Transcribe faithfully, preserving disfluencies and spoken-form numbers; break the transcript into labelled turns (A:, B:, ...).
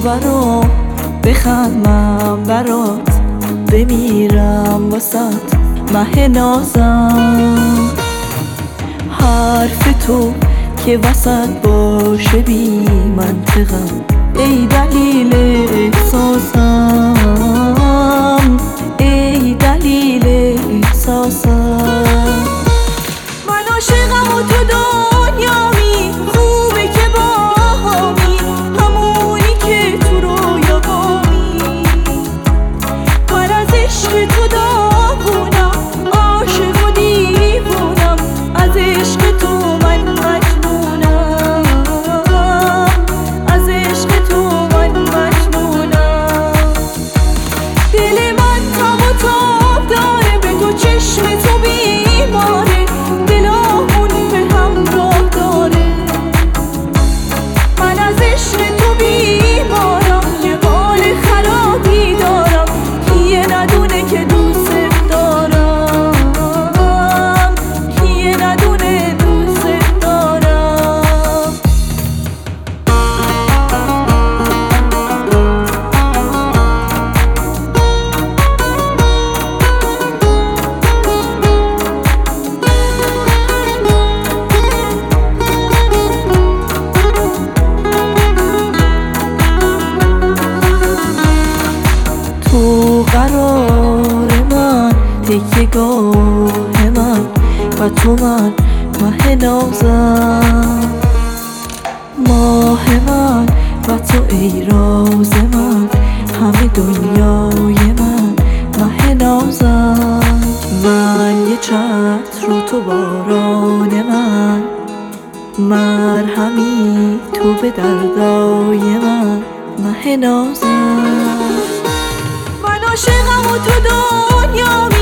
A: برام بخندم، برات بمیرم واسط مه نازم. حرف تو که وسط باشه بی منطقم، ای دلیل احساسم، ای دلیل احساسم. من عاشقم و تو دنیامی، خوبه که با همی همونی که تو رویا بامی. من از عشق تو داغونم، عاشق و دیوونم، از عشق تو من مجنونم، از عشق تو من مجنونم. دل من تب و تاب داره، به تو چشم تو بیماره، دلامون به همراه داره. من از عشق تو بیمارم، یه حال خرابی دارم، یه ندونه که دوست دارم، یه ندونه دوست دارم. تو قرار من، تکیه‌گاه من و تو من مه نازم. ماه من و تو ای راز من، همه دنیای من مه نازم. من یه چتر و تو باران من، مرهمی تو به دردای من مه نازم. من عاشقم و تو دنیامی،